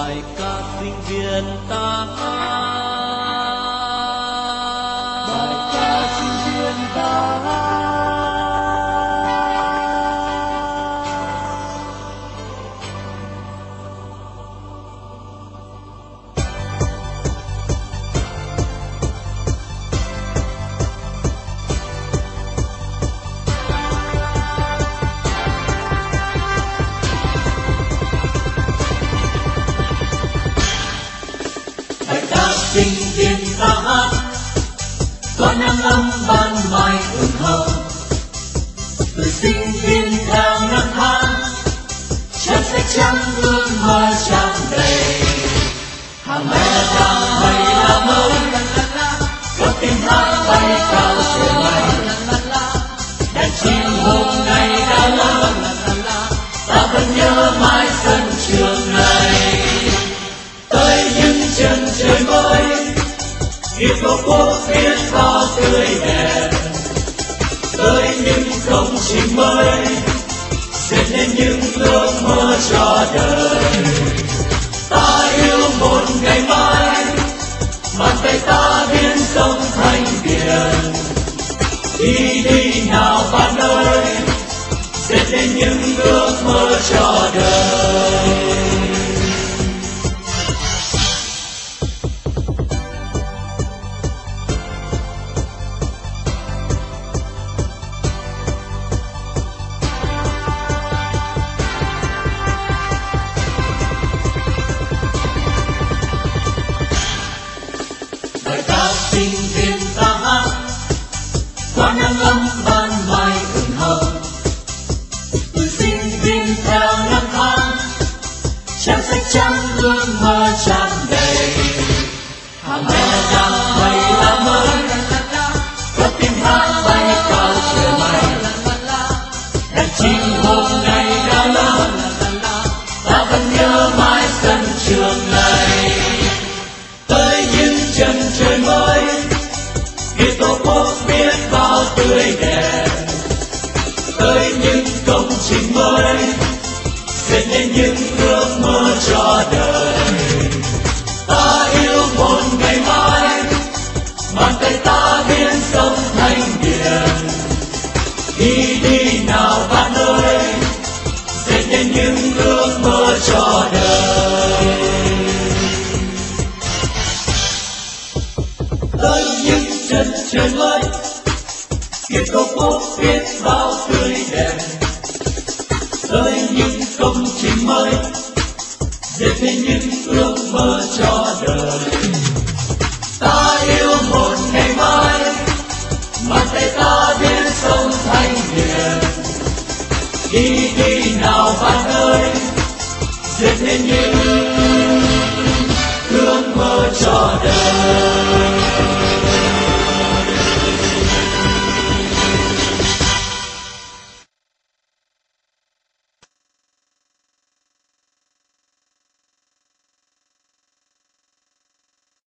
bài ca sinh viên ta bài ca sinh viên ta sinh viên ta hát có nắng ấm ban mai ửng hồng, từ sinh viên theo năm tháng trang sách trắng ước mơ tràn đầy. Hàng mẹ đang bay là mơ có tiếng hát bay cao trời mây, đàn chim hôm nay đã lớn, ta vẫn nhớ mãi sân trường này. Tới những chân trời mới yêu tổ quốc biết bao tươi đẹp, tới những công trình mới dệt nên những ước mơ cho đời. Ta yêu một ngày mai bàn tay ta biến sông thành biển, đi đi nào bạn ơi, dệt nên những ước mơ cho đời. Sinh viên ta hát qua nắng ấm ban mai ửng hồng, từ sinh viên theo năm tháng trang sách trắng ước mơ tràn đầy. Hàng mẹ đang bay là mơ có tiếng hát bay cao trời mây, đàn chim hôm nay đã lớn, ta vẫn nhớ mãi sân trường này. Tới những chân trời mới vì tổ quốc biết bao tươi đẹp, tới những công trình mới dệt nên những ước mơ cho đời. Ta yêu một ngày mai bàn tay ta biến sông thành biển, đi đi nào bạn ơi, dệt nên những ước mơ cho đời. Tới những chân trời mới kia tổ quốc biết bao tươi đẹp, tới những công trình mới dệt nên những ước mơ cho đời. Ta yêu một ngày mai bàn tay ta biến sông thành biển, đi đi nào bạn ơi, dệt nên những ước mơ cho đời.